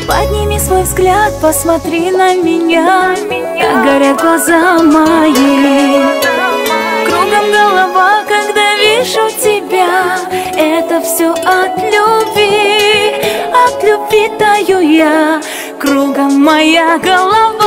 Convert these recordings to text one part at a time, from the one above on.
Подними свой взгляд, посмотри на меня, как горят глаза мои. Кругом голова, когда вижу тебя. Это все от любви таю я. Кругом моя голова.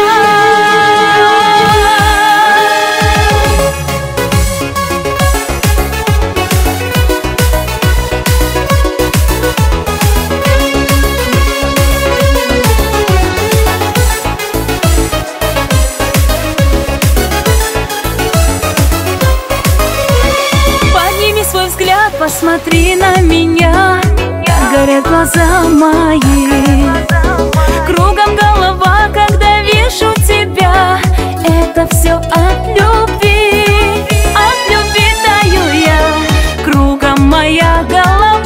Посмотри на меня, горят глаза мои. Кругом голова, когда вижу тебя. Это все от любви таю я. Кругом моя голова.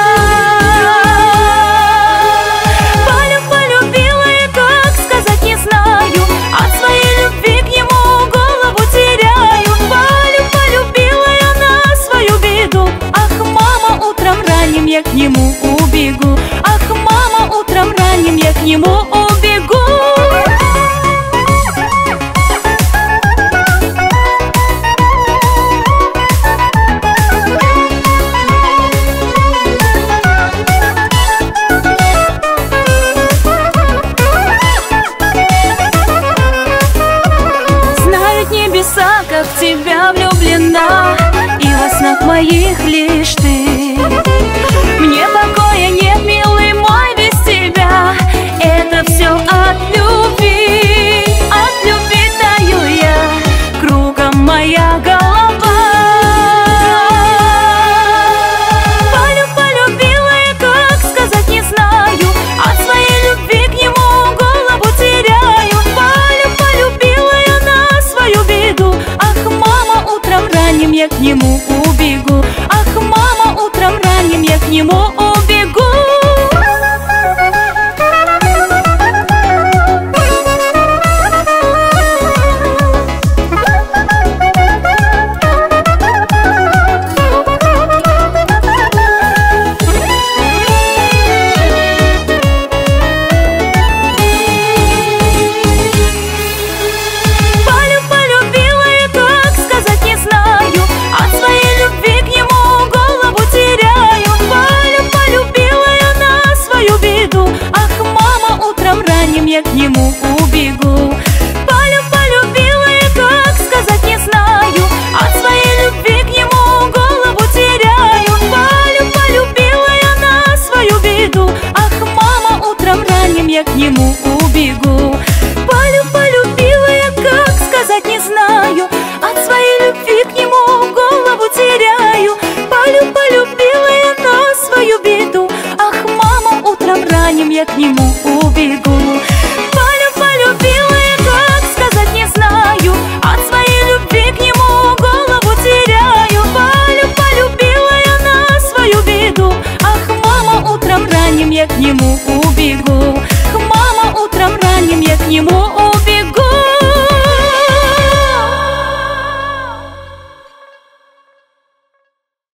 Полюбила я, как сказать не знаю. От своей любви к нему голову теряю. Полюбила я на свою беду. Ранним я к нему убегу. Ах, мама, утром ранним я к нему убегу. Знают небеса, как в тебя влюблена, и во снах моих лишь ты. Мне покоя нет, милый мой, без тебя. Это все от любви таю я. Кругом моя голова. Полюбила я, как сказать не знаю. От своей любви к нему голову теряю. Полюбила я на свою беду. Ах, мама, утром ранним я к нему убегу. Ах, мама, утром ранним я к нему убегу. Полюбила я, как сказать не знаю. От своей любви к нему голову теряю. Полюбила я на свою беду. Ах, мама, утром ранним я к нему убегу. Полюбила я, как сказать не знаю. От своей любви к нему голову теряю. Полюбила я на свою беду. Ах, мама, утром ранним я к нему убегу. Полюбила я, как сказать не знаю. От своей любви к нему голову теряю. Полюбила я на свою беду. Ах, мама, утром ранним я к нему убегу. Полюбила я, как сказать не знаю. От своей любви к нему голову теряю. Полюбила я на свою беду. Ах, мама, утром ранним я к нему убегу.